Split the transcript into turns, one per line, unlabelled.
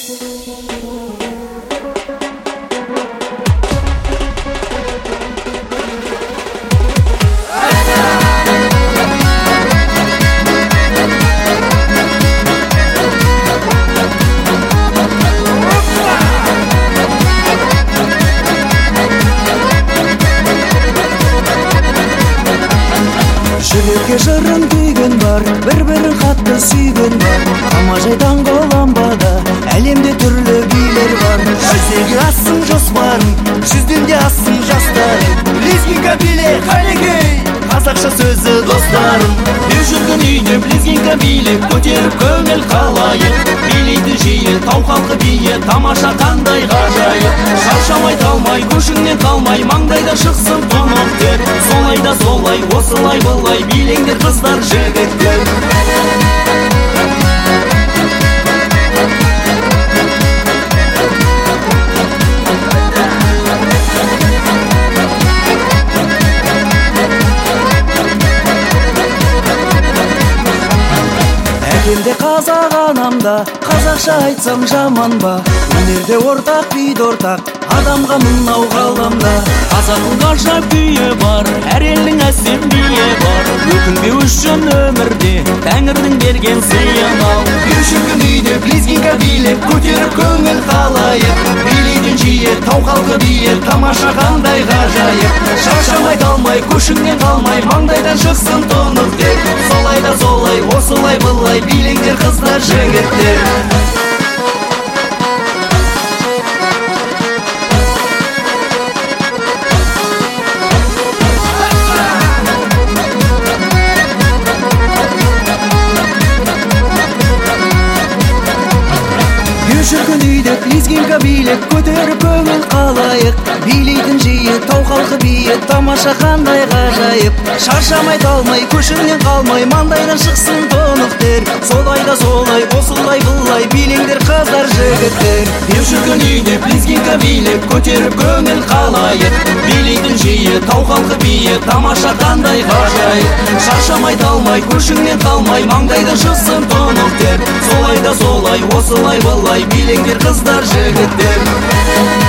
Жүрекке жырын күйген бар, бір-бірін қатты сүйген бар. Тамажайдан қоламбада әлемде түрлі билер бар. Жүзеге ассың жоспарың, жүзден де ассың жастарың. Лезгинка биле қалекей, қазақша сөзі достарым. Үй жүрген үйде лезгинка биле, көтеріп көңіл қалайық. Билейді жиі, тау халқы бие, тамаша қандай ғажайып. Шаршамай талмай, көшіңнен қалмай, маңдайда шықсын тұнық тер. Солай да солай, осылай былай, билеңдер қыздар жігіттер. Әкемде қазақ анамда, қазақша айтсам жаман ба? Өнерде ортақ, биді ортақ, адамға мынау ғаламда. Қазақтың ғажап күйі бар, әр елдің әсем биі бар. Өкінбеу үшін өмірде тәңірдің берген сыйын ал. Үй жүрген үйде лезгинка билеп, көтеріп көңіл қалайық. Билейден жиі, тау халқы бие, тамаша қандай ғажайып. Шаршамай талмай, көшіңнен қалмай, маңдайдан шықсын тұнық тер. Солай да солай, осылай былай, билеңдер қыздар жігіттер. Жүрген үйде лезгинка билеп, көтеріп көңіл қалайық. Билейтін жиі, тау халқы бие, тамаша қандай ғажайып. Шаршамай талмай, көшіңнен қалмай, маңдайдан шықсын тұнық тер. Солай да солай, осылай былай, билеңдер қыздар жігіттер. Жүрген үйде лезгинка билеп, көтеріп көңіл қалайық. Билейтін жиі, тау халқы бие, тамаша қандай ғажайып. Шаршамай талмай, көшіңнен қалмай, маңдайдан шықсын тұнық тер. Солай да солай, осылай былай, билеңдер қыздар жігіттер.